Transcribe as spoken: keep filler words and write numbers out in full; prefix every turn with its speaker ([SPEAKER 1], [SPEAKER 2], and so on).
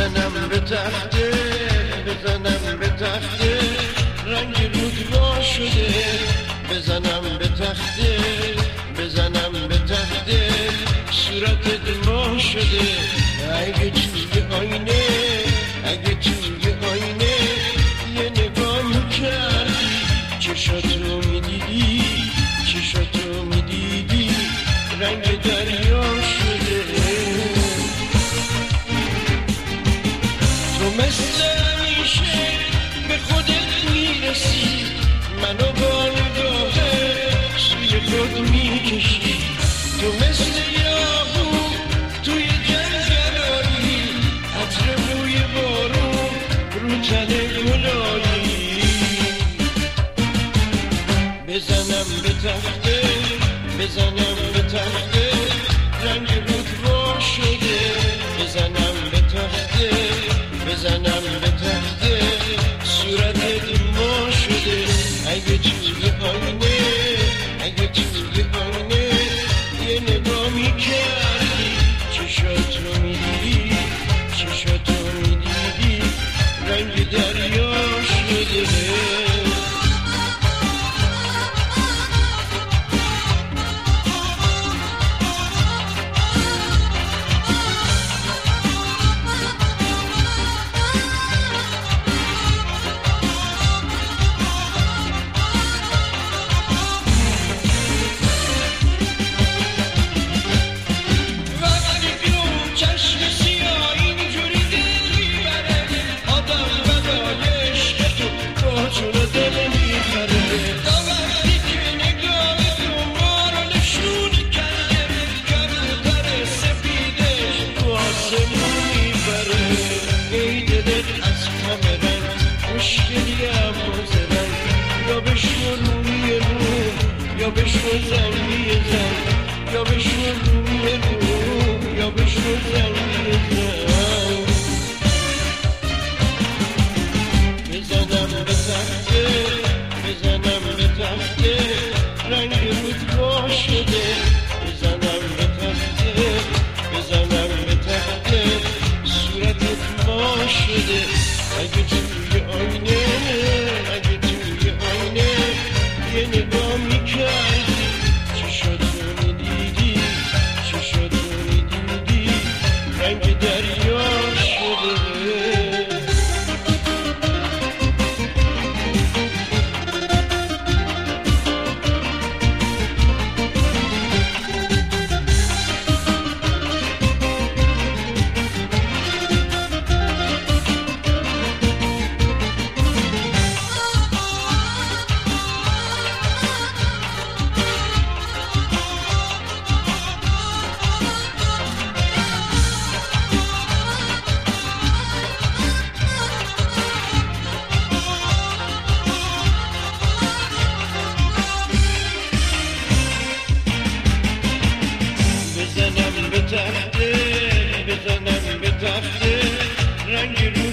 [SPEAKER 1] بزنم به تخته بزنم به تخته رنگ رود وا شده بزنم به تخته بزنم به تخته صورتت ماه شده اگه توی آینه اگه توی آینه یه نگاه میکردی چشاتو میدیدی چشاتو میدیدی رنگ دریا شده تو مثل همیشه به خودت میرسی منو با نگاهه سوی خود میکشی تو مثل یاهو توی جنگلایی عطر بوی بارون رو تن گلایی بزنم به تخته بزنم به تخته رنگ رود وا شده بزنم به تخته بزنم به تخته صورتت ما شده اگه توی آینه اگه توی آینه یه نگاه میکردی چشاتو میدیدی چشاتو میدیدی رنگ دریا شده یا بشو زنگی زن یا بشو روی رو یا بشو زنگی زن بزنم به تخته بزنم به تخته رنگ رود وا شده بزنم به تخته بزنم به تخته صورتت ما شده اگه توی آینه اگه توی آینه یه نگاه میکردی چشاتو میدیدی چشاتو میدیدی رنگ دریا شده بزنم به تخته بزنم به تخته رنگ رو